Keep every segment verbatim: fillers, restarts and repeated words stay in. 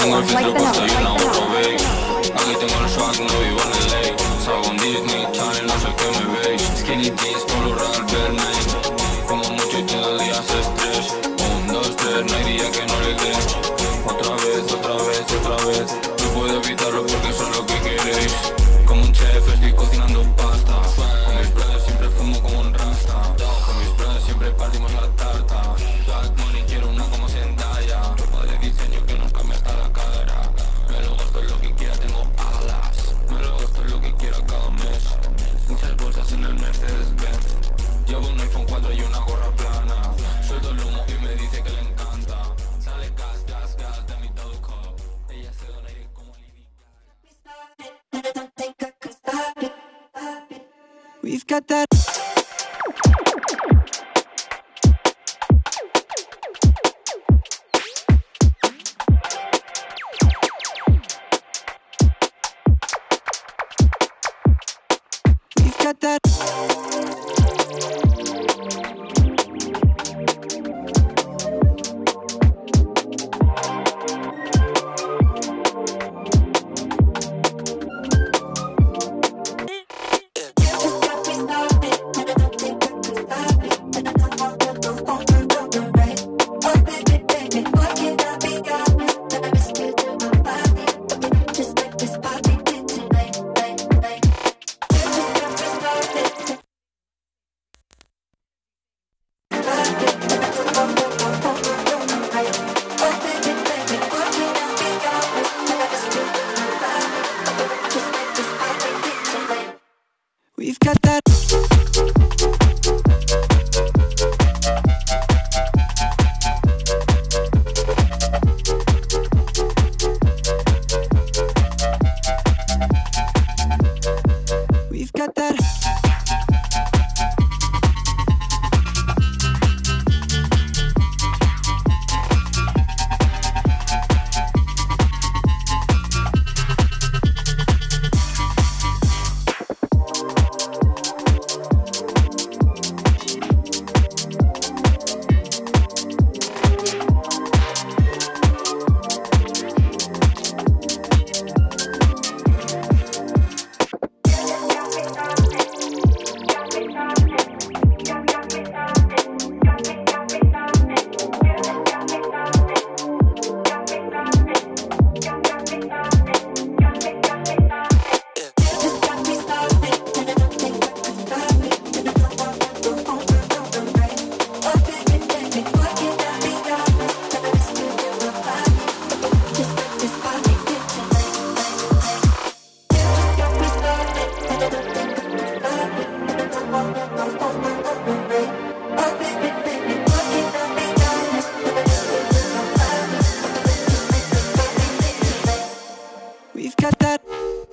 tengo el filtro puesto y una gorro babe. Aquí tengo el swag, no vivo en el ley. Salgo en Disney Channel, no sé qué me veis. Skinny jeans, polo real, Vermeil. Fumo mucho y todo el día se estrés. Un, dos, tres, no hay día que no le dé. Otra vez, otra vez, otra vez. No puedo evitarlo porque eso es lo que queréis. Como un chef estoy cocinando pasta. Con mis brothers siempre fumo como un rasta. Con mis brothers siempre partimos la tarta. Black money quiero una como Zendaya. Ropa de diseño que nos cambia hasta la cara. Me lo gasto en lo que quiera, tengo alas. Me lo gasto en lo que quiera cada mes. Muchas bolsas en el Mercedes-Benz. Llevo un iPhone cuatro y una gorra plana. Suelto el humo y me dice que le encanta. Sale gas, gas, gas de mi todo cup. Ella se dona y como Livia. We've got that. We've got that. We've got that. We've got that. We've got that.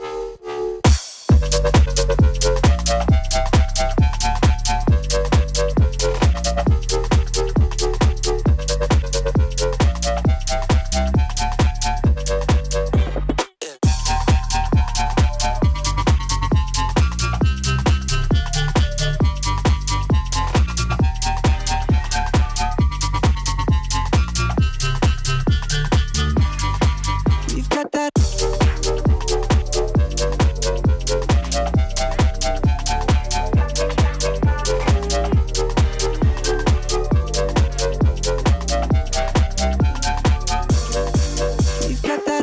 We've got that. We've got that.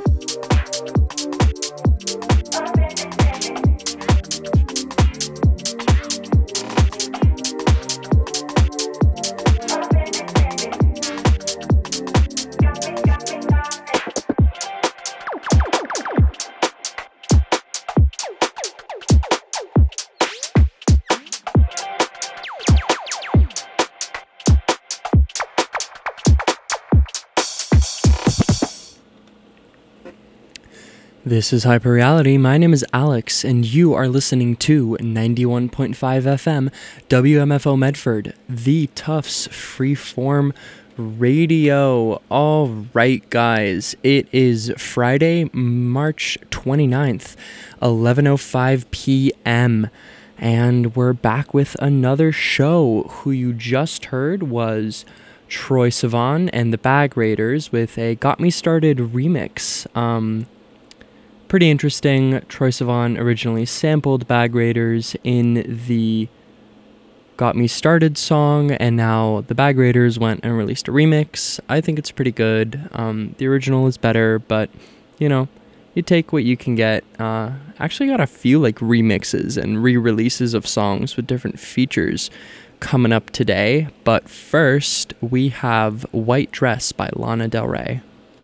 This is Hyper Reality. My name is Alex, and you are listening to ninety-one point five F M W M F O Medford, the Tufts Freeform Radio. All right, guys, it is Friday, March twenty-ninth, eleven oh five p.m., and we're back with another show. Who you just heard was Troye Sivan and the Bag Raiders with a Got Me Started remix. Um, pretty interesting. Troye Sivan originally sampled Bag Raiders in the Got Me Started song, and now the Bag Raiders went and released a remix. I think it's pretty good. Um, the original is better, but, you know, you take what you can get. Uh, actually got a few like remixes and re-releases of songs with different features coming up today. But first, we have White Dress by Lana Del Rey.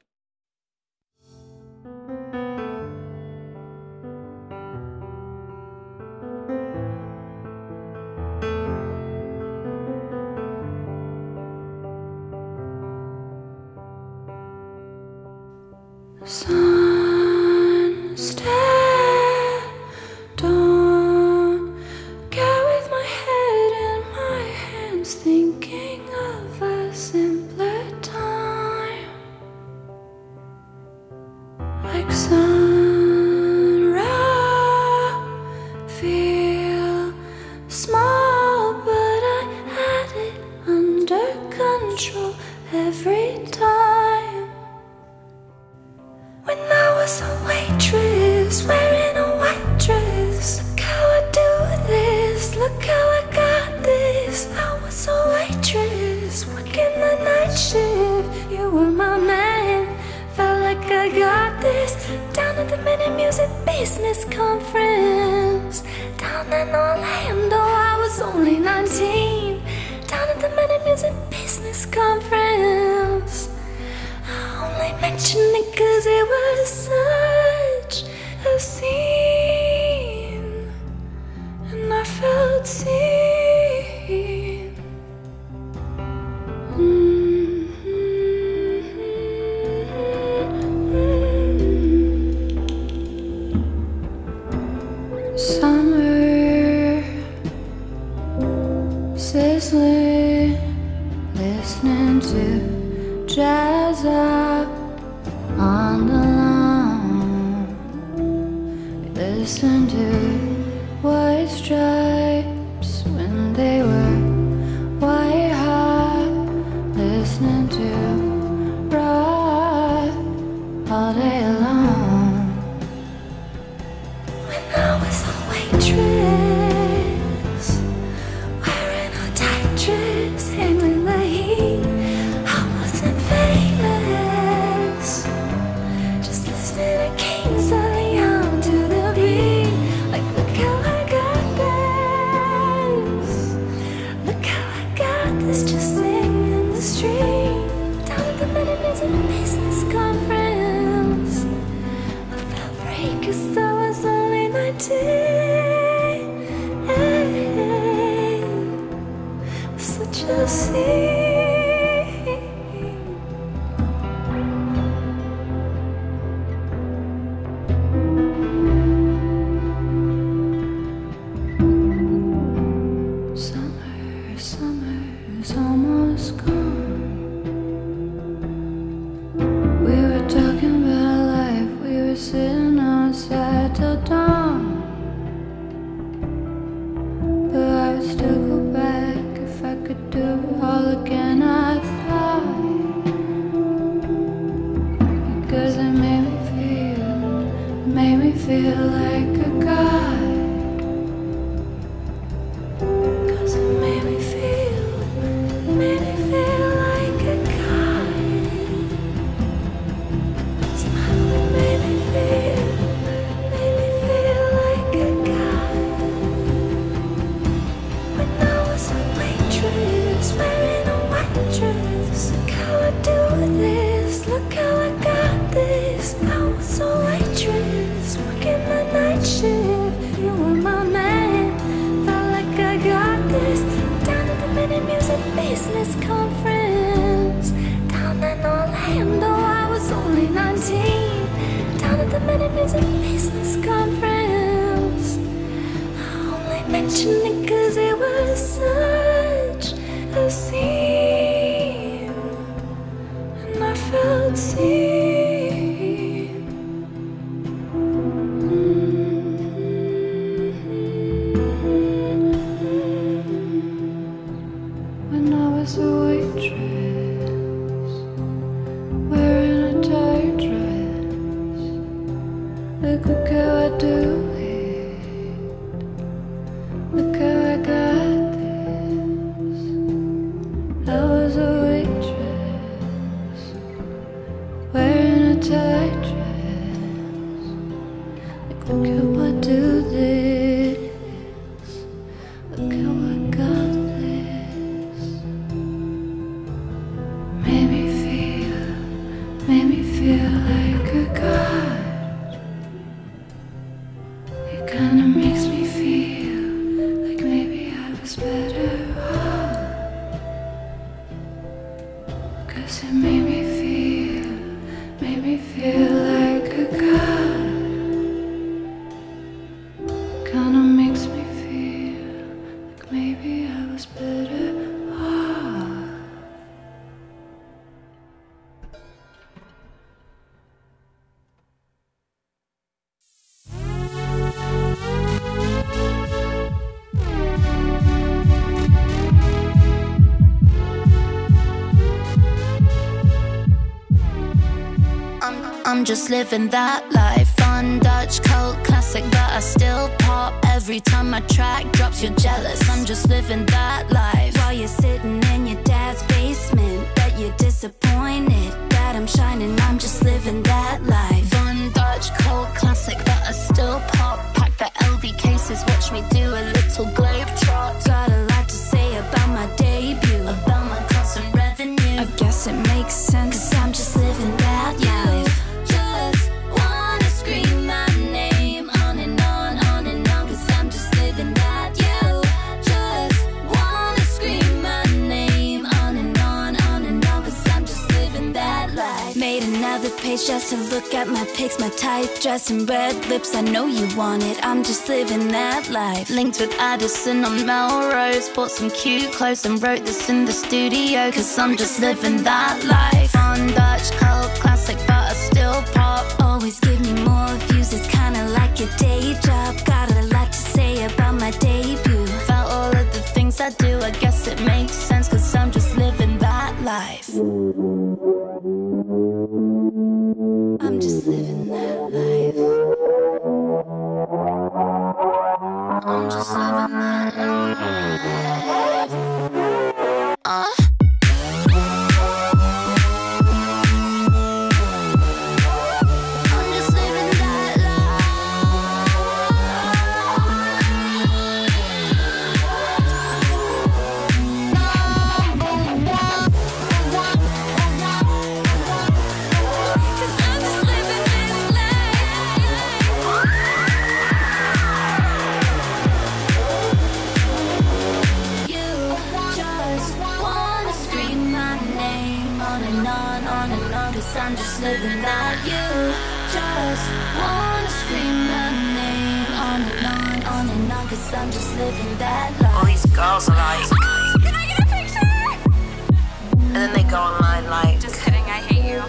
Sun, stare, don't get with my head in my hands, thinking of a simpler time, like sun raw, feel small, but I had it under control every time. When I was a waitress, wearing a white dress. Look how I do this, look how I got this. I was a waitress, working the night shift. You were my man, felt like I got this. Down at the Minute Music Business Conference, down in Orlando, I was only nineteen. Down at the Minute Music Business Conference, I only mention it cause it was such a scene, and I felt seen. Mm-hmm. Summer, sizzling, listening to jazz up on the lawn. We listened to White Stripes when they were white hot, listening to rock all day long. When I was a waitress, wearing a tight dress, handling the heat, just listening to Kings of Leon to the beat. Like, look how I got this, look how I got this, just singing in the street. Down at the Minute Music Business Conference, I felt free cause I was only nineteen. Hey, such a scene. Business Conference, down in Orlando, I was only nineteen. Down at the Minute Music Business Conference, I only mention it cause it was such a scene, and I felt seen. When I was a waitress, Look how I do this. Look how I got this. Made me feel, made me feel like a god. It kinda makes me feel like maybe I was better off. 'Cause it made me feel, made me feel like a god. Kinda makes me feel like maybe I was better off. I'm, I'm just living that life. Fun Dutch cult classic that I still pop every time my track drops. You're jealous. I'm just living that life. While you're sitting in your dad's basement, bet you're disappointed that I'm shining. I'm just living that life. Fun Dutch cult classic that I still pop. Pack the L V cases, watch me do a little globe trot. Got a lot to say about my debut, about my constant revenue. I guess it makes sense, 'cause I'm just living that life. Just wanna scream my name on and on, on and on, 'cause I'm just living that. You just wanna scream my name on and on, on and on, 'cause I'm just living that life. Made another page just to look at my pics, my tight dress and red lips. I know you want it, I'm just living that life. Linked with Addison on Melrose, bought some cute clothes and wrote this in the studio, 'cause I'm just living that life. On Dutch cult classic but I still pop. Always give me more views, it's kinda like a day job. Got a lot to say about my debut, about all of the things I do. I guess it makes sense, 'cause I'm just living that life. I'm just living that life. I'm just living that life. Uh. I'm just living that I'm just living that. You just wanna scream my name on and on, on and on, 'cause I'm just living that life. All these girls are like, Can I get a picture? and then they go online like, Just kidding, I hate you.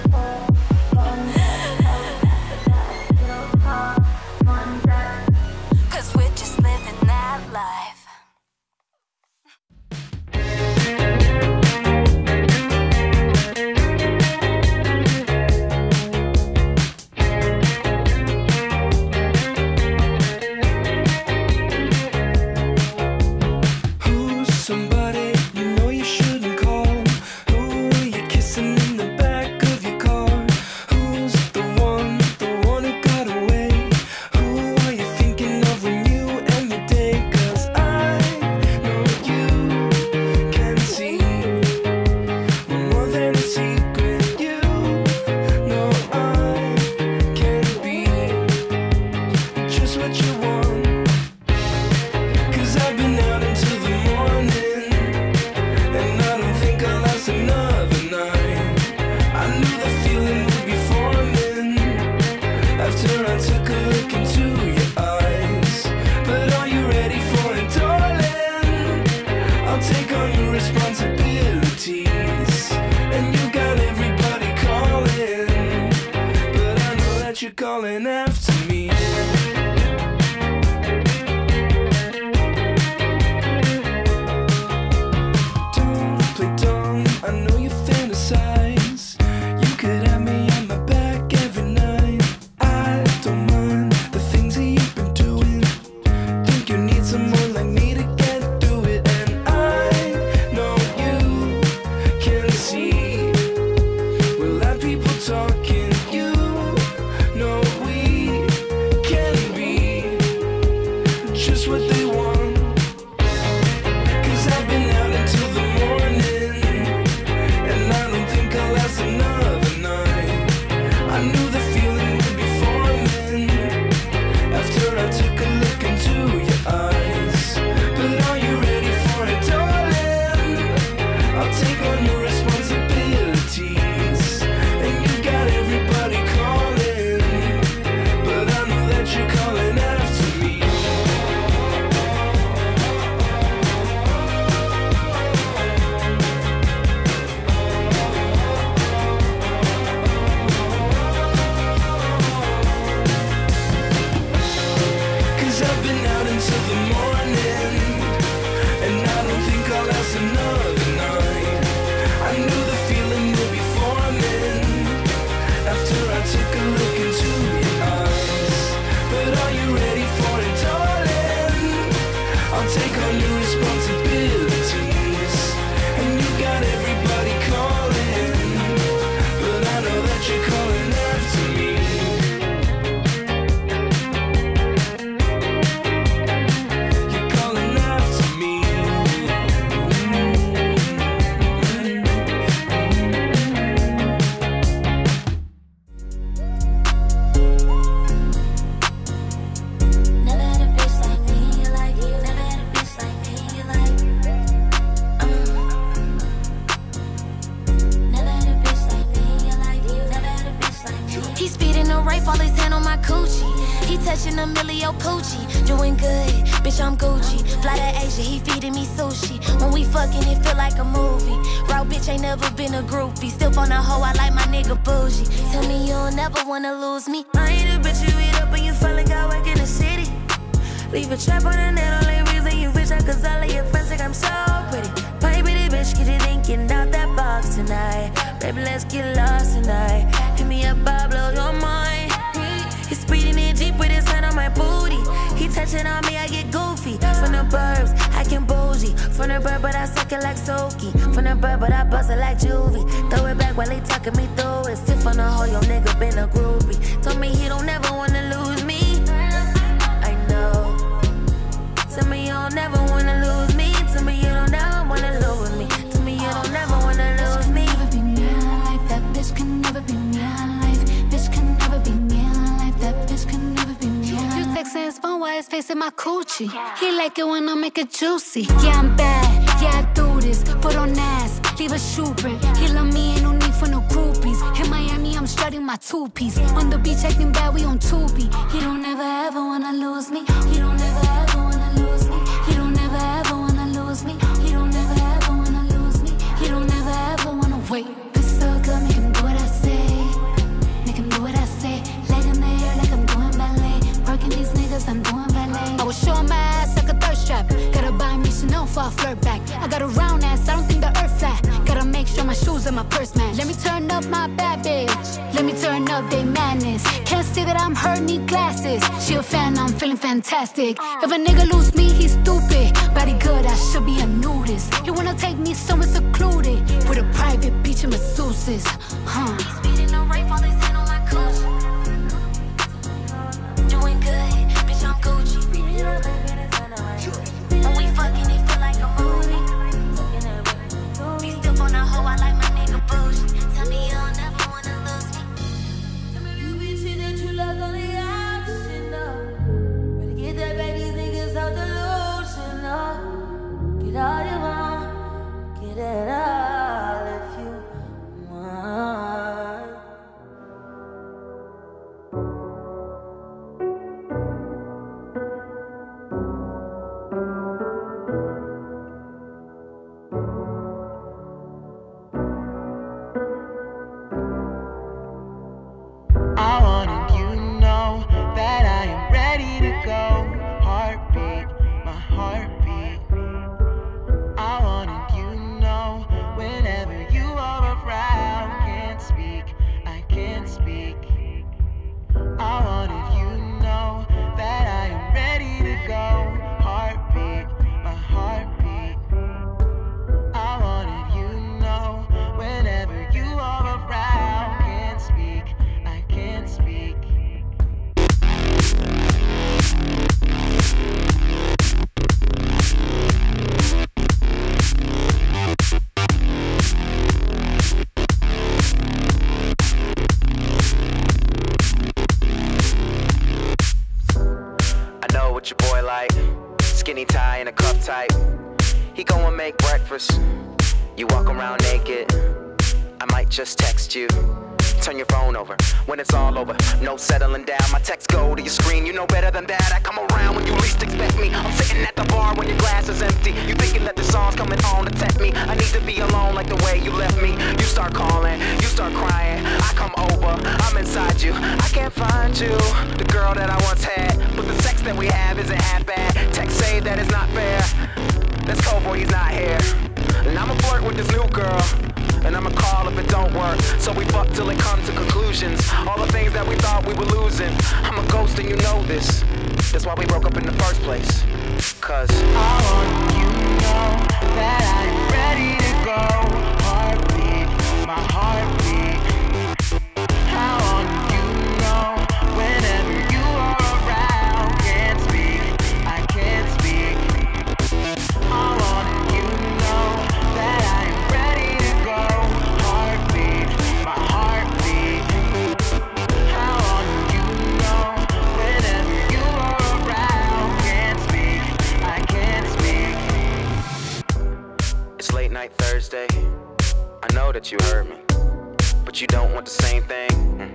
'Cause we're just living that life. Calling after me. Don't play dumb, I know you fantasize. You could have me on my back every night. I don't mind the things that you've been doing. Think you need someone like me to get through it. And I know you can see we'll have people talking. You know we speeding the right, fall his hand on my coochie. He touching a millio poochie. Doing good, bitch, I'm Gucci. Fly to Asia, he feeding me sushi. When we fucking, it feel like a movie. Raw bitch ain't never been a groupie. Still on a hoe, I like my nigga bougie. Tell me you'll never wanna lose me. I ain't a bitch you eat up and you feel like I work in the city. Leave a trap on the net, only reason you rich, cause all of your friends think I'm so pretty. Pretty pretty bitch, get you thinking out that box tonight. Baby, let's get lost tonight. Hit me up, I'll blow your mind. He's speeding in Jeep with his hand on my booty. He touching on me, I get goofy. From the burbs, I can bougie. From the bird, but I suck it like Soaky. From the bird, but I bust it like Juvie. Throw it back while they talking me through it. Sit on the hoe, your nigga been a groupie. Told me he don't never wanna lose me. I know. Tell me you don't never wanna lose me. Tell me you don't never wanna lose me. Tell me you don't never wanna lose me. Never be me alive. That bitch can never be me alive. Bitch can never be me alive. That bitch can never be me alive. You texting his phone while his face in my coochie. He like it when I make it juicy. Yeah, I'm bad. Yeah, I do this. Put on ass. Leave a shoe print. He love me, ain't no need for no groupies. In Miami, I'm strutting my two-piece. On the beach, acting bad, we on Tubi. He don't ever ever wanna lose me. He don't ever ever wanna lose me. He don't ever ever wanna lose me. He don't ever ever wanna lose me. He don't ever ever wanna wait. It's so good, make him do what I say. Make him do what I say. Leg in the air like I'm doing ballet. Working these niggas, I'm doing ballet. I was showing my ass like a thirst trap. Gotta buy me Chanel for a flirt back. I got a round ass, I don't think the earth flat. Gotta make sure my shoes and my purse match. Let me turn up my bad bitch. Let me turn up they madness. Can't say that I'm her, need glasses. She a fan, I'm feeling fantastic. If a nigga lose me, he's stupid. Body good, I should be a nudist. You wanna take me somewhere secluded with a private beach and masseuses, huh? He's speeding the right, fall his hand on my coochie. Doing good, bitch, I'm Gucci. When we fucking, it feel like a movie. Be still on a hoe, I like my nigga bougie. Tell me you'll never wanna lose me. Tell me you be shit that you love on the option, no. Better get that back, these niggas out delusional. Get all you want, get it all if you want. I wanted you to know that I am ready to go. Heartbeat, my heartbeat. I wanted you to know whenever you are around. Can't speak, I can't speak. I wanted you to know that I am ready to go. Heartbeat, my heartbeat. I wanted you to know whenever you are around. Can't speak, I can't speak. I know what your boy like. Skinny tie and a cup tight. He go and make breakfast. You walk around naked. I might just text you. Turn your phone over when it's all over. No settling down. My texts go to your screen. You know better than that. I come around when you least expect me. I'm sitting at the bar when your glass is empty. You thinking that the song's coming on to tempt me. I need to be alone like the way you left me. You start calling, you start crying. I come over, I'm inside you. I can't find you, the girl that I once had. But the sex that we have isn't half bad. Text say that it's not fair. That's cold boy, he's not here. And I'ma flirt with this new girl. And I'ma call if it don't work. So we fuck till it comes to conclusions. All the things that we thought we were losing. I'm a ghost and you know this. That's why we broke up in the first place. Cause I want you to know that I'm ready to go. Heartbeat, my heartbeat. I want you to know whenever you are around. Can't speak, I can't speak. I want you to know that I'm ready to go. Heartbeat, my heartbeat. I want you to know whenever you are around. Can't speak, I can't speak. it's late night Thursday. I know that you heard me, but you don't want the same thing.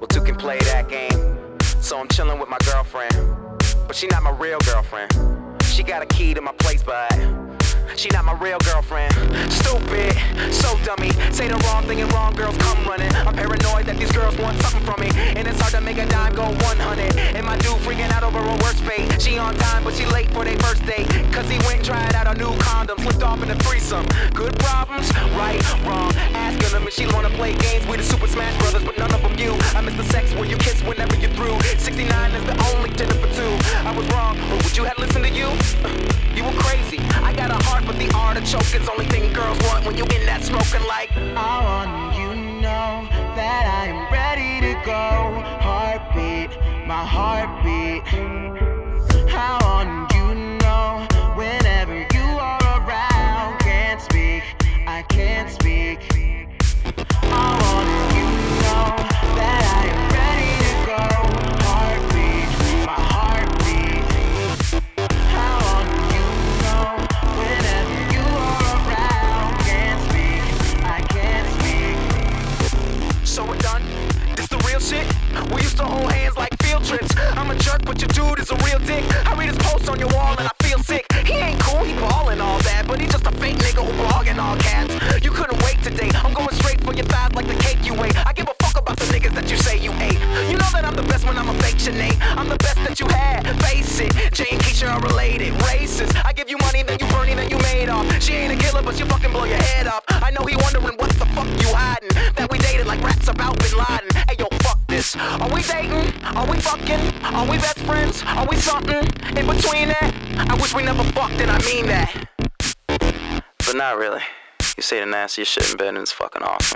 Well, two can play that game. So I'm chilling with my girlfriend, but she not my real girlfriend. She got a key to my place, but she not my real girlfriend. Stupid, so dummy. Say the wrong thing and wrong girls come running. I'm paranoid that these girls want something from me, and it's hard to make a dime go one hundred. And my dude freaking out over a worst fate. She on time, but she late for their first date. Cause he went and tried out a new condom, flipped off in a threesome. Good problems, right, wrong. Asking them if she wanna play games with the Super Smash Brothers, but none of them you. I miss the sex where you kiss whenever you're through. sixty-nine is the only dinner for two. I was wrong, but would you have listened to you? You were crazy. I got a heart, but the artichoke is only thing girls want when you in that smoking like. I want you to know that I am ready to go. Heartbeat, my heartbeat. I want you to know whenever you are around. Can't speak, I can't speak. I want you to know that I am ready to go. Heartbeat, my heartbeat. I want you to know whenever you are around. Can't speak, I can't speak. So we're done? This the real shit? We used to hold hands like field trips. I'm a jerk, but your dude is a real dick. I read his posts on your wall and I feel sick. He ain't cool, he ballin' all that, but he just a fake nigga who blogging all cats. You couldn't wait today. I'm going straight for your thighs like the cake you ate. I give a fuck about the niggas that you say you ate. You know that I'm the best when I'm a fake Sinead. I'm the best that you had, face it. Jay and Keisha are related, racist. I give you money, then you burn it, then you made off. She ain't a killer, but she fucking blow your head off. I know he wondering what the fuck you hiding. That we dated like rats about Bin Laden. Hey yo, fuck this. Are we dating? Are we fucking? Are we best friends? Are we something in between that? I wish we never fucked and I mean that. But not really. You say the nastiest shit in bed and it's fucking awesome.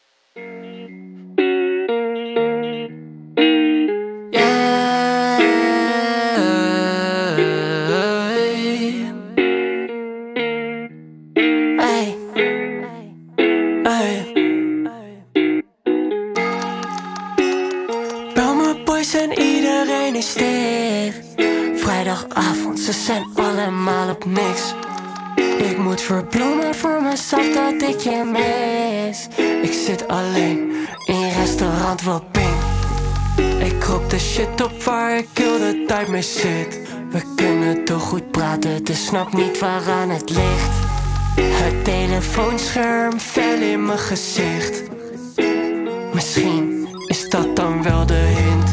En iedereen is stif. Vrijdagavond, ze zijn allemaal op niks. Ik moet verbloemen voor mezelf dat ik je mis. Ik zit alleen in restaurant wel ping. Ik roep de shit op waar ik heel de tijd mee zit. We kunnen toch goed praten, dus snap niet waaraan het ligt. Het telefoonscherm fel in mijn gezicht. Misschien is dat dan wel de hint.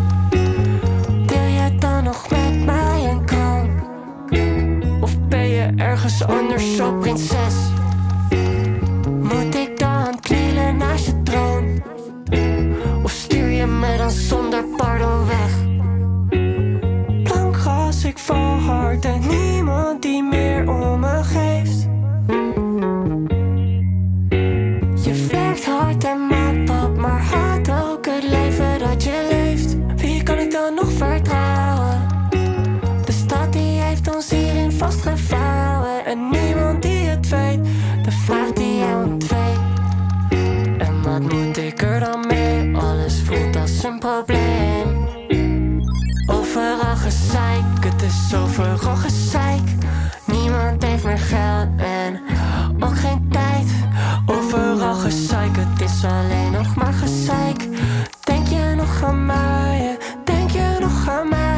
Nog met mij een kroon? Of ben je ergens anders zo prinses? Moet ik dan knielen naast je troon? Of stuur je me dan zonder pardon weg? Lang gas, ik val hard en niemand die meer om me geeft. Je werkt hard en maakt pap, maar haat ook het leven dat je leeft. Wie kan ik dan nog vertrouwen? De stad die heeft ons hierin vastgevouwen. En niemand die het weet, de vraag die jij ontweet. En wat moet ik er dan mee? Alles voelt als een probleem. Overal gezeik, het is overal gezeik. Niemand heeft meer geld en ook geen tijd. Overal gezeik, het is alleen nog maar gezeik. Denk je nog aan mij? Denk je nog aan mij?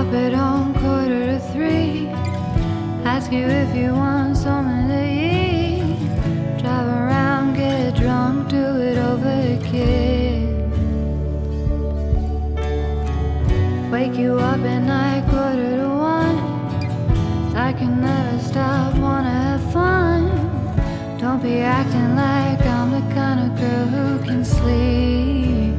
up at home quarter to three. Ask you if you want something to eat. Drive around, get drunk, do it over again. Wake you up at night, quarter to one. I can never stop, wanna have fun. Don't be acting like I'm the kind of girl who can sleep.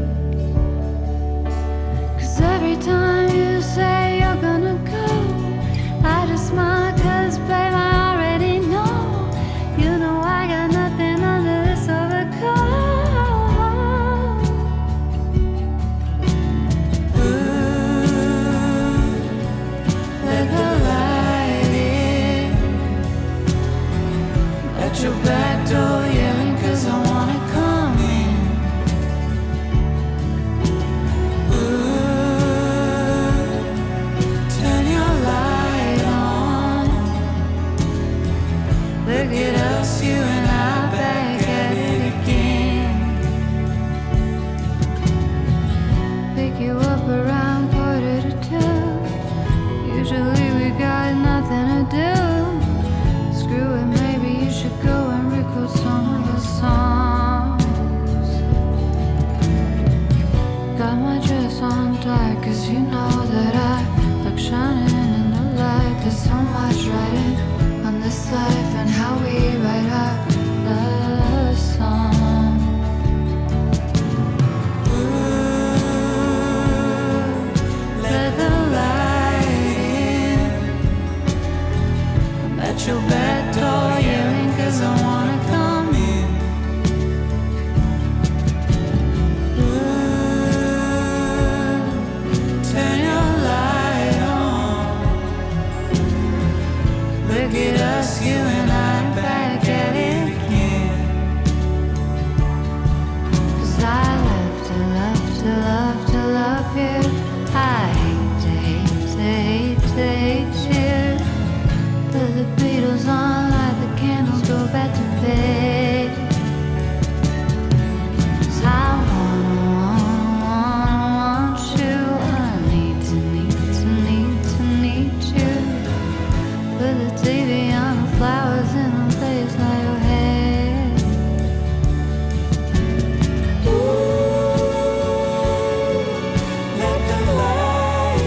Cause every time you say you're gonna go, I just smile cause babe I already know. You know I got nothing under this overcoat. Ooh, let the light in at your back door, yelling cause I wanna come in. Ooh, turn your light on. Look at us, you and I back at it again. Pick you up around quarter to two. Usually we got nothing to do. Screw it, maybe you should go and record some of the songs. Got my dress on tight cause you know that I like shining in the light. There's so much writing on this life and how we write our love song. Ooh, let the light in at your back door, yelling cause I wanna come in. Ooh, turn your light on. Look at us, you and I back at it again. Cause I love to love to love to love you. I hate to hate to hate to hate you. Put the Beatles on, light the candles, go back to bed. Cause I wanna, wanna, wanna want you. I need to, need to, need to, need you. Put the T V on, the flowers in the place by your head. Ooh, let the light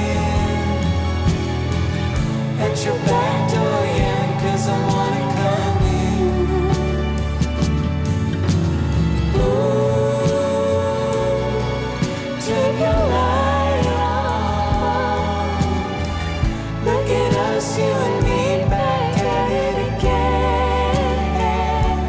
in at your back door, yeah, cause I wanna come in. Ooh, turn your light on. Look at us, you and me back at it again.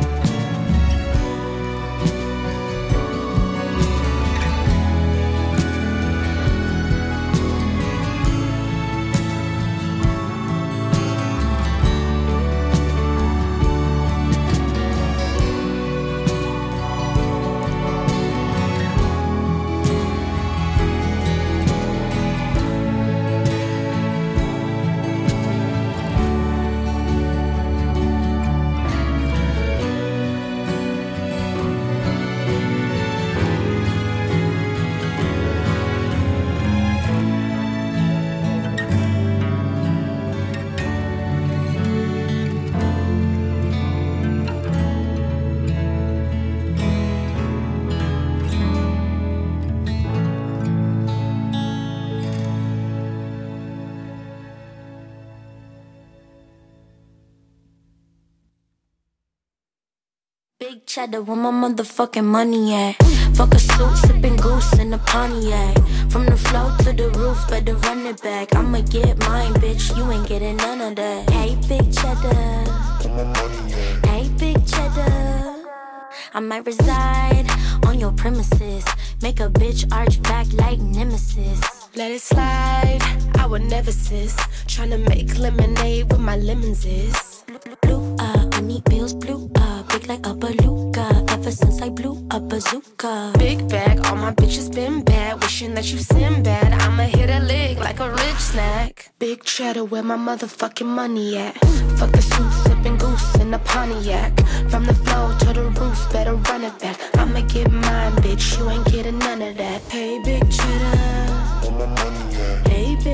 Big cheddar, where my motherfucking money at? Fuck a suit, sipping goose in a Pontiac. From the floor to the roof, better run it back. I'ma get mine, bitch, you ain't getting none of that. Hey, big cheddar. Hey, big cheddar. I might reside on your premises. Make a bitch arch back like Nemesis. Let it slide, I would never sis. Tryna make lemonade with my lemons is. Blue up, I need bills blue up. Big like a beluga, ever since I blew a bazooka. Big bag, all my bitches been bad. Wishing that you sin bad, I'ma hit a lick like a rich snack. Big cheddar, where my motherfucking money at? Fuck the suit, sipping goose in a Pontiac. From the floor to the roof, better run it back. I'ma get mine, bitch, you ain't getting none of that. Hey, big cheddar. Hey, big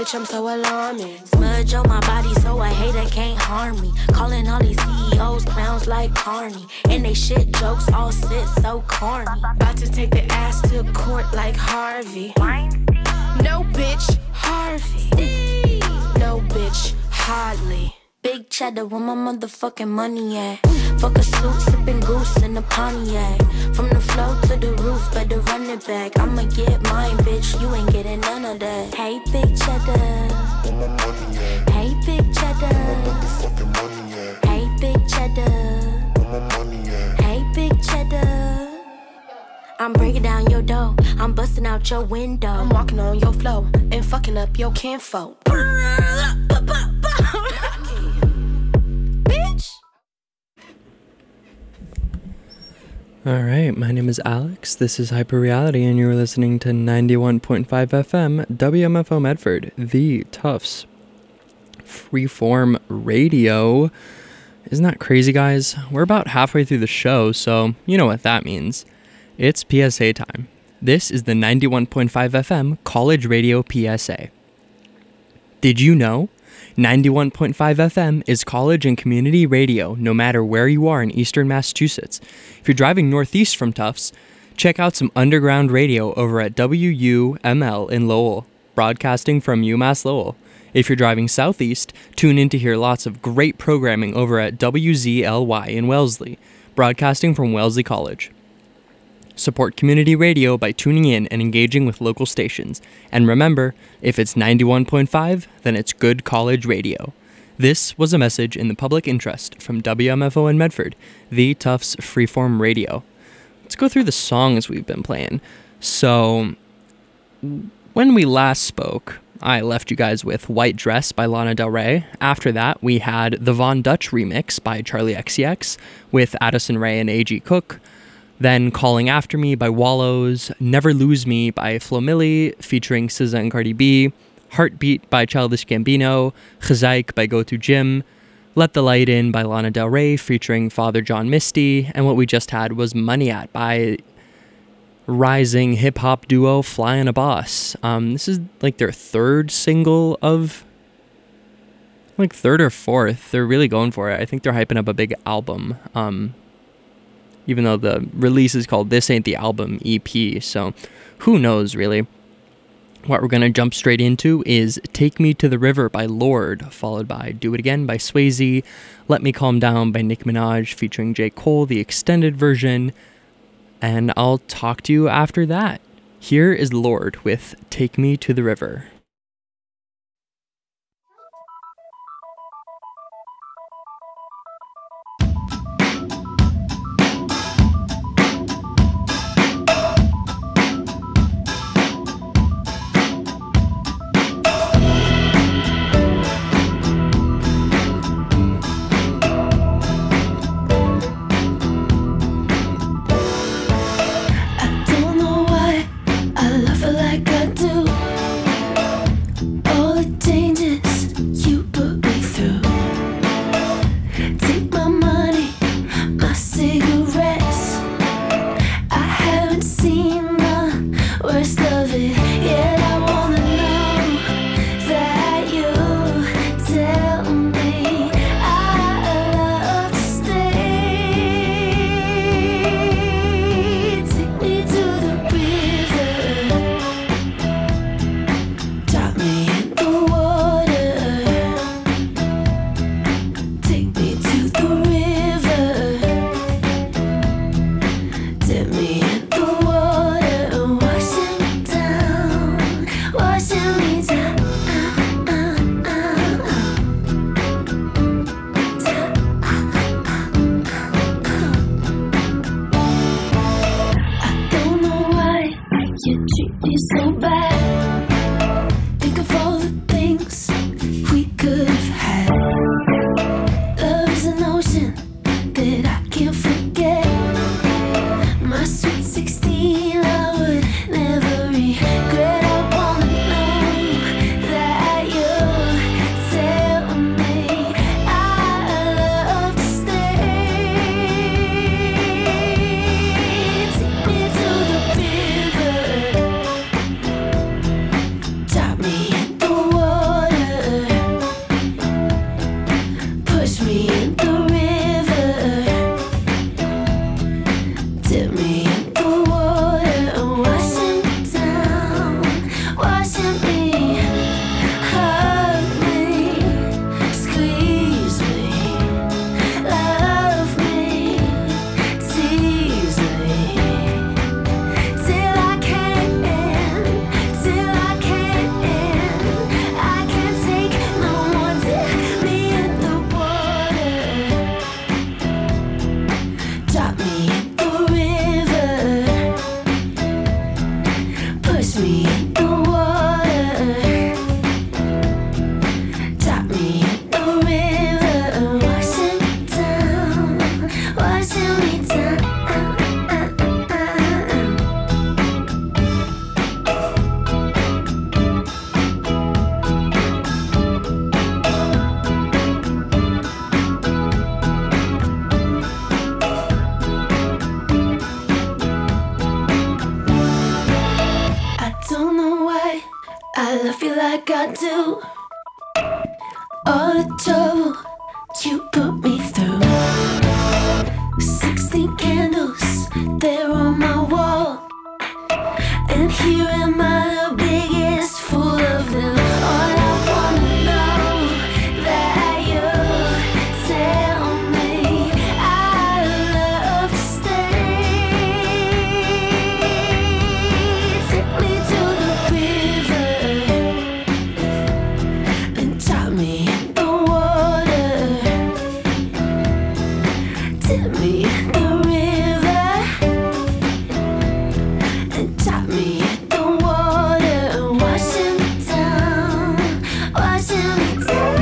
bitch, I'm so alarming. Smudge on my body so a hater can't harm me. Calling all these C E Os clowns like Carney. And they shit jokes all sit so corny. About to take the ass to court like Harvey. No bitch, Harvey. No bitch, hardly. Big cheddar where my motherfucking money at. Fuck a suit, sipping goose in the Pontiac. From the floor to the roof, better run it back. I'ma get mine, bitch, you ain't getting none of that. Hey, big cheddar. Where my money at? Hey, big cheddar. Where my motherfucking money at? Hey, big cheddar. Where my money at? Hey, big cheddar. I'm breaking down your door, I'm busting out your window. I'm walking on your floor and fucking up your kinfolk. Alright, my name is Alex, this is Hyper Reality, and you're listening to ninety-one point five F M, W M F O Medford, the Tufts Freeform Radio. Isn't that crazy, guys? We're about halfway through the show, so you know what that means. It's P S A time. This is the ninety-one point five F M College Radio P S A. Did you know? ninety-one point five F M is college and community radio no matter where you are in eastern Massachusetts. If you're driving northeast from Tufts, check out some underground radio over at W U M L in Lowell, broadcasting from UMass Lowell. If you're driving southeast, tune in to hear lots of great programming over at W Z L Y in Wellesley, broadcasting from Wellesley College. Support community radio by tuning in and engaging with local stations. And remember, if it's ninety-one point five, then it's good college radio. This was a message in the public interest from W M F O in Medford, the Tufts Freeform Radio. Let's go through the songs we've been playing. So, when we last spoke, I left you guys with White Dress by Lana Del Rey. After that, we had the Von Dutch remix by Charlie X C X with Addison Rae and A G Cook. Then Calling After Me by Wallows, Never Lose Me by Flo Milli featuring S Z A and Cardi B, Heartbeat by Childish Gambino, Chazaik by Go To Gym, Let the Light In by Lana Del Rey featuring Father John Misty, and what we just had was Money At by rising hip-hop duo Flying a Boss. Um, this is like their third single of, like third or fourth. They're really going for it. I think they're hyping up a big album. Um... even though the release is called This Ain't the Album E P, so who knows, really. What we're going to jump straight into is Take Me to the River by Lorde, followed by Do It Again by Swayze, Let Me Calm Down by Nicki Minaj featuring J. Cole, the extended version, and I'll talk to you after that. Here is Lorde with Take Me to the River. me the water, taught me the river, washing me down, washing me down. I love you like I do. All the trouble you put me through. Sixteen candles, they're on my wall, and here am I, the biggest fool of them. All I wanna know that you tell me I love to stay. Take me to the river and taught me the water. Tell me the river and taught me the water, washing me down, washing me down.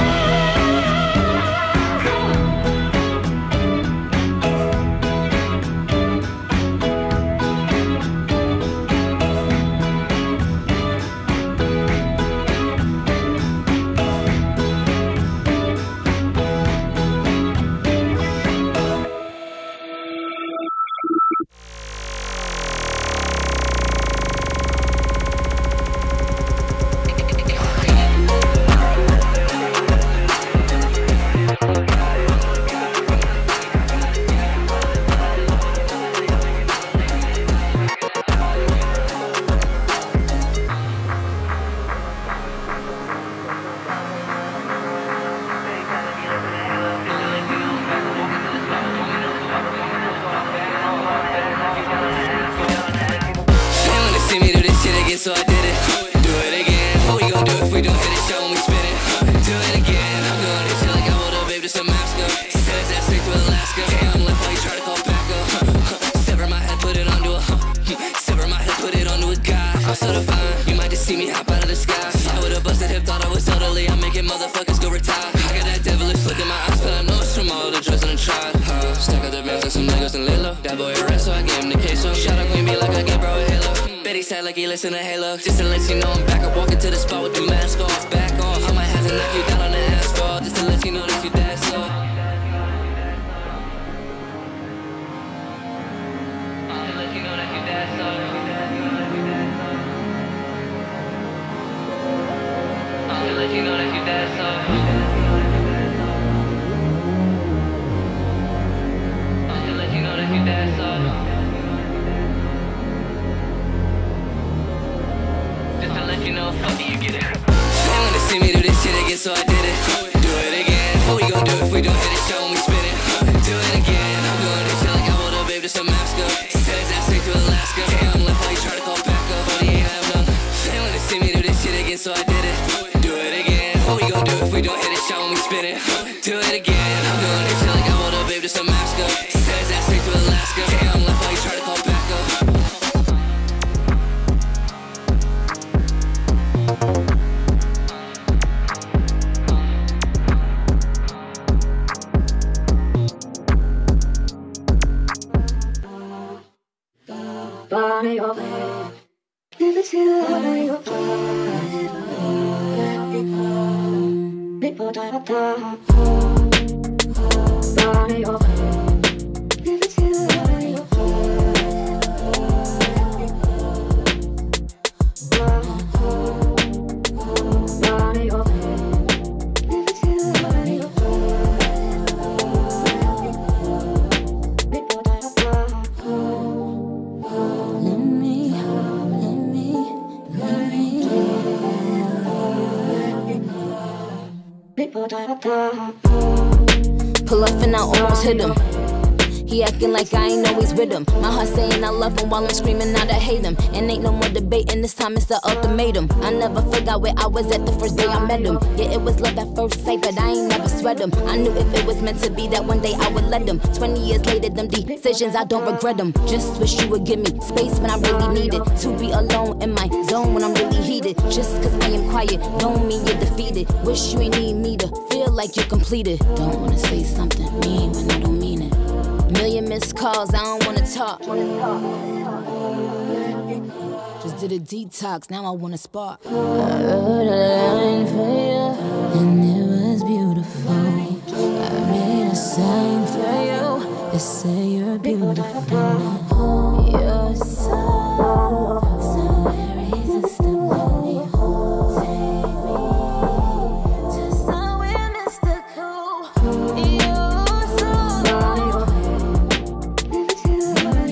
They wanna see me do this shit again, so I did it. Do it again. What we gon' do if we don't hit it? Show when we spin it. Do it again. I'm doing this shit like I hold up, babe, just a masker. Says that straight to Alaska. Damn, left while you try to call back up. Sever my head, put it onto a. Sever my head, put it onto a guy. I'm so divine. You might just see me hop out of the sky. Fly with a busted hip, thought I was elderly. I'm making motherfuckers go retire. I got that devilish look in my eyes, but I know it's from all the drugs that I tried. Uh, Stack up the bands like some Legos and Lilo. That boy a rest, so I gave him the queso. Shout out Queen Bee like I gave bro a halo. Betty said like he listen to Halo. Just to let you know I'm back. I walk into the spot with the mask off. Back off. I might have to knock you down on the asphalt. Just to let you know that you dead slow. Just to let you know that you dead slow. Just to let you know that you dead slow. Just to let you know that you dead slow. Just to let you know, fuck you get it. They wanna see me do this shit again, so I did it. Do it again. What we gon' do if we don't hit it? Show when we spin it. Do it again. I'm doing this shit like I hold up, babe, just a masker. Says that straight to Alaska. Damn, left while you try to call back up. forty-eight have none. They wanna see me do this shit again, so I did it. Do it again. What we gon' do if we don't hit it? Show when we spin it. Do it again. I'm doing this shit like I hold up, babe, just a masker. Says that straight to Alaska. Damn, left while you try to call back up. Body of it, never till I of it. People die of that. Body of it, never till I of it. Body of it, never till I of it. People die of that. Pull up and I almost hit him. He acting like I ain't always with him. My heart saying I love him while I'm screaming out I hate him. And ain't no more debating, this time it's the ultimatum. I never forgot where I was at the first day I met him. Yeah, it was love at first sight, but I ain't never sweat him. I knew if it was meant to be that one day I would let him. Twenty years later, them decisions, I don't regret them. Just wish you would give me space when I really need it. To be alone in my zone when I'm really heated. Just cause I am quiet, don't mean you're defeated. Wish you ain't need me to feel like you're completed. Don't wanna say something mean when I don't mean it. Million missed calls, I don't wanna talk. Just did a detox, now I wanna spark. I wrote a line for you, and it was beautiful. I made a sign for you, they say you're beautiful. You're so, so irresistible. Take me to somewhere mystical. You're so, to you,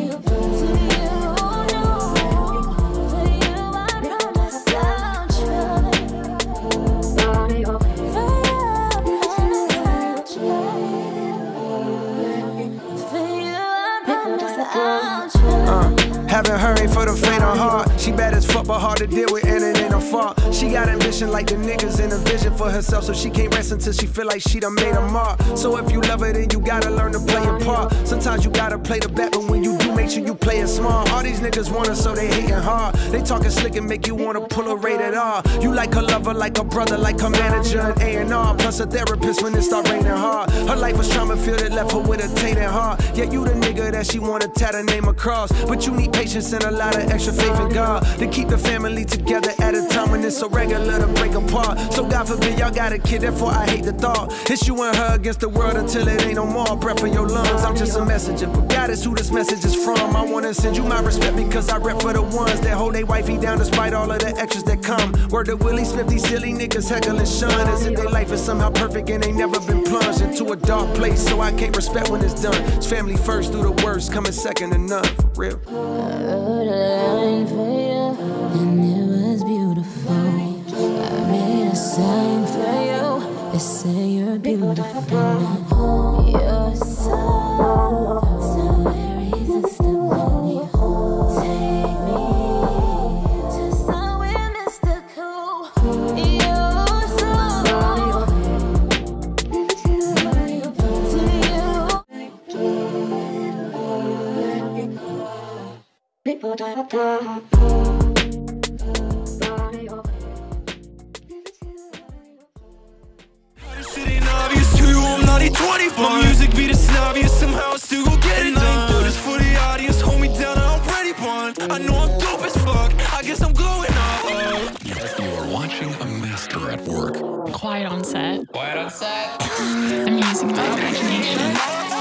for you I promise I'll try. For you I promise I'll try. For you I promise I'll try. Uh, haven't hurried for the faint of heart. She bad as fuck, but hard to deal with, and it ain't her fault. She got ambition like the niggas and a vision for herself, so she can't rest until she feel like she done made a mark. So if you love her, then you gotta learn to play your part. Sometimes you gotta play the bet, but when you do, make sure you play it smart. All these niggas want her, so they hating hard. They talking slick and make you wanna pull a rated R. You like her lover, like her brother, like her manager and A and R. Plus a therapist when it start raining hard. Her life was trauma filled, it left her with a tainted heart. Yeah, you the nigga that she wanna tat her name across. But you need patience and a lot of extra faith in God to keep the family together at a time when it's so regular to break apart. So God forbid y'all got a kid, therefore I hate the thought. It's you and her against the world until it ain't no more breath in your lungs. I'm just a messenger, but God is who this message is from. I wanna send you my respect because I rep for the ones that hold they wifey down despite all of the extras that come. Word to Willie Smith, these silly niggas heckle and shun as if their life is somehow perfect and they never been plunged into a dark place. So I can't respect when it's done. It's family first through the worst, coming second to none, for real. I wrote a line for you, and it was beautiful. I made a sign for you, they say you're beautiful. You're so, so irresistible. Take me to somewhere mystical. You're so, people die apart. Shit ain't obvious to you, I'm naughty twenty-four. My music beat is obvious, somehow I still go get it done. I ain't do this for the audience, hold me down, I'm ready one. I know I'm dope as fuck, I guess I'm glowing up. You are watching a master at work. Quiet on set. Quiet on set. I'm using my imagination.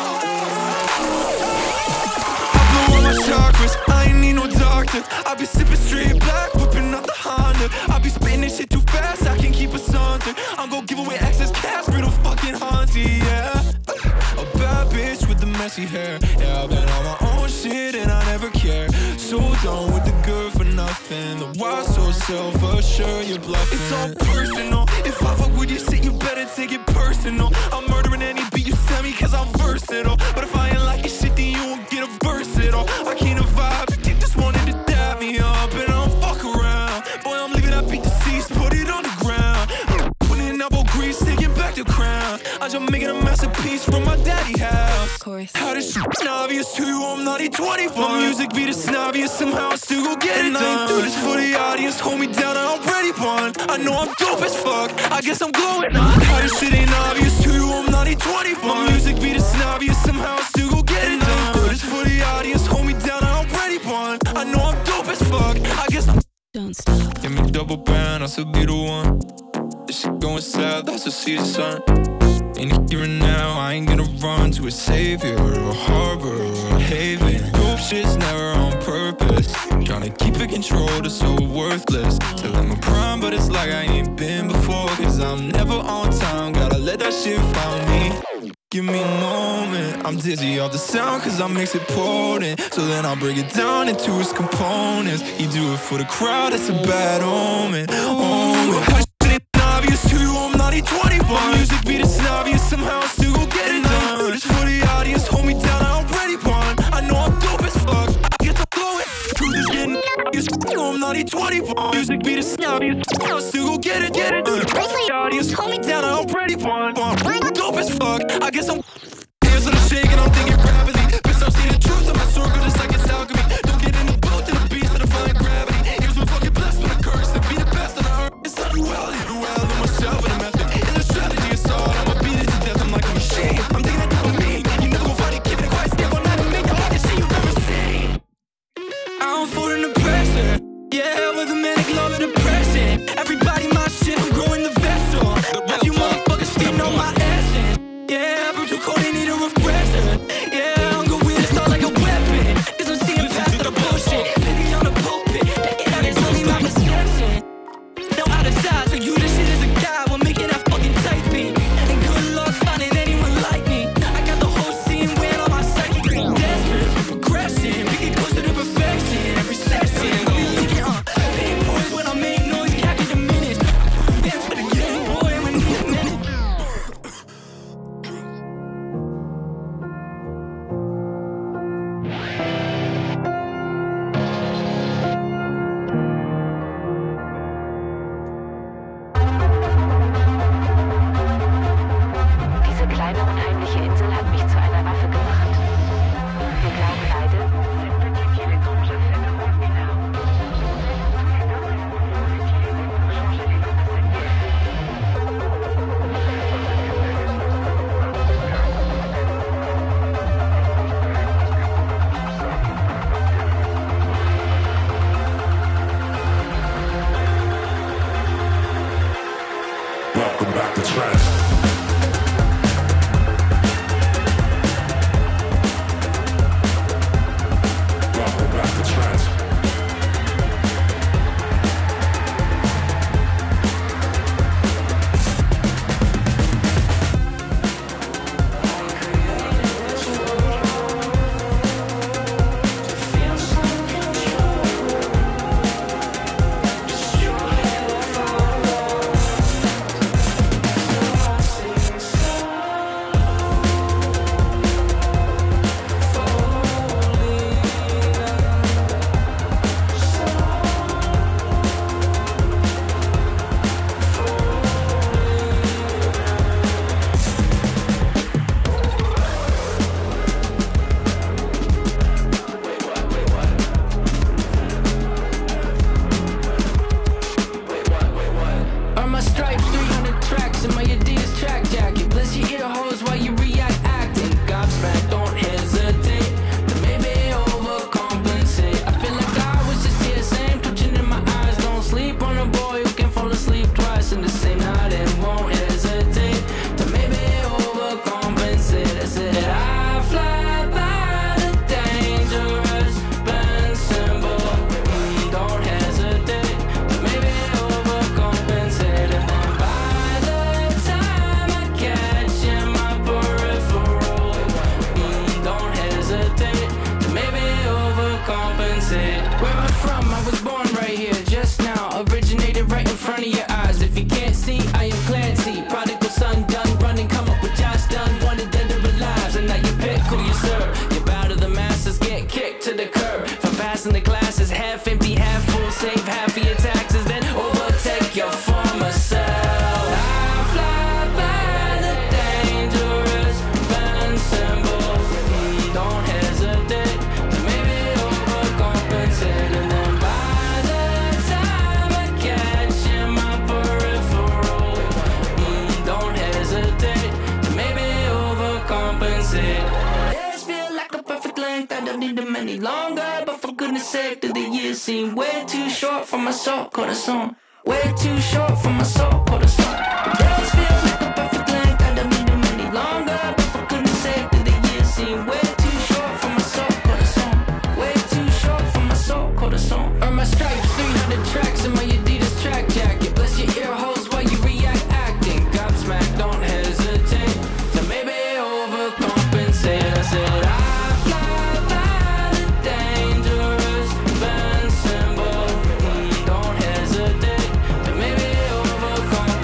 I blow all my chakras, I ain't need no doctor. I be sipping straight black, whipping out the Honda. I be spitting this shit too fast, I can't keep a saunter. I'm gon' give away excess cash, bring no fucking haunty, yeah. A bad bitch with the messy hair. Yeah, I've been on my own shit and I never care. So done with the good for nothing. The why so self-assured, you're bluffing. It's all personal. If I fuck with your shit, you better take it personal. I'm murdering any beat you send me cause I'm versatile. But if I ain't like your shit, then you won't get a versatile. I can't vibe, you just wanted to dab me up and I don't fuck around. Boy, I'm leaving that beat deceased, put it on the ground. Putting in elbow grease, taking back the crown. I'm just making a masterpiece from my daddy house. Of course. How this shit obvious to you, I'm naughty twenty-four. My music beat is obvious, somehow I still go get it done. I ain't do this for the audience, hold me down, I'm ready one. I know I'm dope as fuck, I guess I'm glowing up. How this shit ain't obvious to you, I'm naughty twenty-four. My music beat is obvious, somehow I still go get it done. I ain't do this for the audience, hold me down, I'm ready one. I know I'm dope as fuck, I guess I'm. Don't stop. Give me double band, I still be the one. This shit going south, that's a see the sun. In the here and now, I ain't gonna run to a savior or a harbor or a haven. Dope shit's never on purpose. Tryna keep it controlled, it's so worthless. Till I'm a prime, but it's like I ain't been before. Cause I'm never on time, gotta let that shit find me. Give me a moment, I'm dizzy off the sound cause I mix it potent. So then I'll break it down into its components. You do it for the crowd, it's a bad omen. Omen. Obvious to you, I'm naughty twenty-four. My music beat is obvious, somehow I still go get it done. This for the audience, hold me down, I'm ready I'll still go get it, get it. The audience hold me down, I'm ready for one. Dope as fuck, I guess I'm hands on the shake and I'm thinking gravity. Bitch, I've seen the truth of my circle just like it's alchemy. Don't get in the boat to the beast to define gravity. Here's my fucking blessed with a curse to be the best on the earth. It's not a well, you do well in myself and a method. And the strategy is solid, I'ma beat it to death, I'm like a machine. I'm thinking that dopamine, you never gon' find it, keep it quiet, step on that and make the hardest shit you've ever seen. I don't fall into pressure, yeah, with a manic love and depression. Everybody my shit, I'm growing the vessel. If you motherfuckers still know my essence, yeah, I'm too cold, they need a refresher. Yeah, I'm going it's all like a weapon, cause I'm seeing past the bullshit. Baby on the pulpit, the internet is only my perception. No out of sight, so you this shit is a guy, we're making that fucking typing. And good luck finding anyone like me. I got the whole scene weighing on my psyche. Desperate for progression, we get close to the perfection. Every session, we leak it on. Pain pours when I make noise, capture the minutes. Dance with the game, boy, and we need a minute. Diese kleine unheimliche Insel hat mich zu einer Waffe gemacht. Wir glauben beide, cette petite île étrange a fait de moi une arme. C'est donc une bombe utilisée pour changer les lois de cette Welcome back to trance. Welcome back to trance. Earn my stripes, three hundred tracks in my Adidas track jacket. Bless your ear holes while you react acting. Gobsmacked, don't hesitate to maybe overcompensate. I feel like I was just here, same twitching in my eyes. Don't sleep on a boy who can fall asleep twice in the same night and won't hesitate to maybe overcompensate. I said I fly by the dangerous band symbol. Mm, don't hesitate to maybe overcompensate. And then by the time I catch in my peripheral, mm, don't hesitate to maybe overcompensate. Where I'm from, I was born right here just now, originated right in front of your eyes. If you can't see, I am Clancy, prodigal son, done running, come up with Josh Dunn, wanted dead or alive. So now you pick who you serve. You bow to the masters, get kicked to the curb for passing the classes, half empty, half full, save half of your taxes, then overtake your former self. I fly by the dangerous band symbol. Mm, don't hesitate to maybe overcompensate. And then by the time I catch in my peripheral, mm, don't hesitate to maybe overcompensate. Days feel like a perfect length, I don't need them any longer. But for goodness sake, do the years seem way too short for my soul, corazón. Way too short for my soul, corazón. Days feel like a perfect length, I don't need them any longer. But for goodness sake, do the years seem way too short for my soul, corazón. Way too short for my soul, corazón. Earn my stripes, three hundred tracks in my Adidas track jacket. Bless your ear holes while you react acting. Gobsmacked, don't hesitate to maybe overcompensate. I said I fly by the dangerous band symbol. Mm, don't hesitate to maybe overcompensate.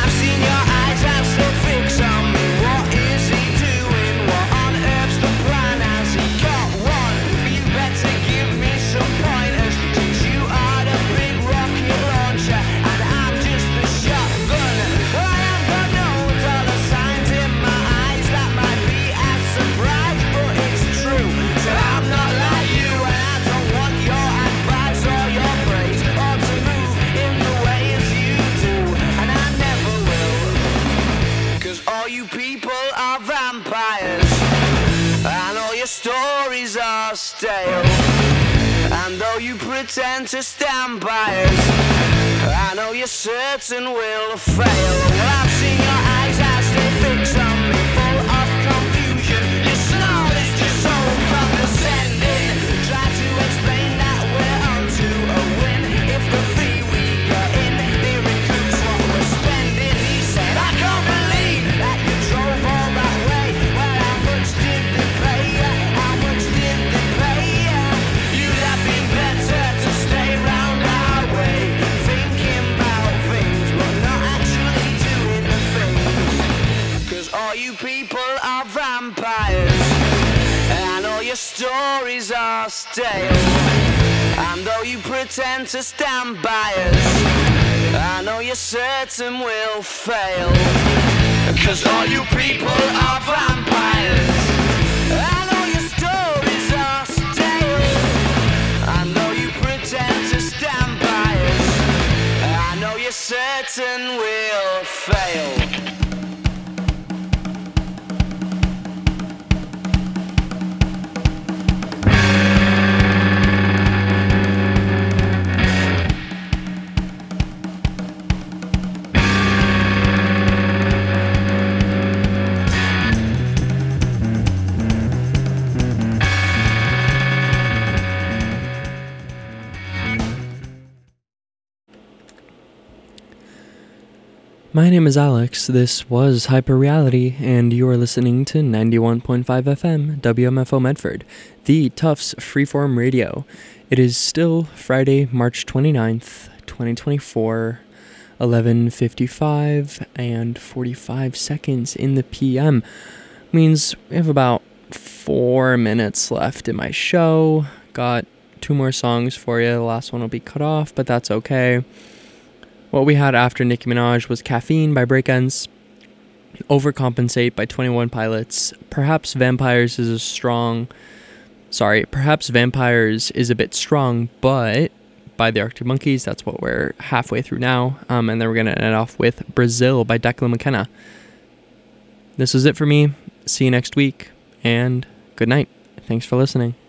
I've seen your eyes are so fixed on me. What is he doing? What on earth's the plan? Has he got one? You better give me some pointers, since you are the big rocket launcher and I'm just the shotgun. Well, I have got notes, all the signs in my eyes that might be a surprise, but it's true. So I'm not like you, and I don't want your advice or your praise, or to move in the ways you do, and I never will. Cause all you people are vampires, and all your stories are stale. And though you pretend to stand by us, I know you're certain we'll fail. Well, I've seen your eyes as they fix on me, full of confusion. Your snarl is just so condescending. Try to explain that we're on to a win. If the fee we got in, they recoups what we're spending. He said, I can't believe that you drove all that way. Well, how much did they pay ya? How much did they pay ya? You'd have been better to stay round our way, thinking about things, but not actually doing the things. Cause all you people are vampires, and all your stories are stale. And though you pretend to stand by us, I know you're certain we'll fail. Cause all you people are vampires, and all your stories are stale. I know you pretend to stand by us, I know you're certain we'll fail. My name is Alex, this was Hyper Reality, and you are listening to ninety-one point five F M, W M F O Medford, the Tufts Freeform Radio. It is still Friday, March twenty-ninth, twenty twenty-four, eleven fifty-five and forty-five seconds in the P M. Means we have about four minutes left in my show. Got two more songs for you. The last one will be cut off, but that's okay. What we had after Nicki Minaj was Caffeine by Breakends, Overcompensate by twenty-one Pilots, Perhaps Vampires is a strong, sorry, Perhaps Vampires is a bit strong, but by the Arctic Monkeys. That's what we're halfway through now. Um, and then we're going to end off with Brazil by Declan McKenna. This is it for me. See you next week, and good night. Thanks for listening.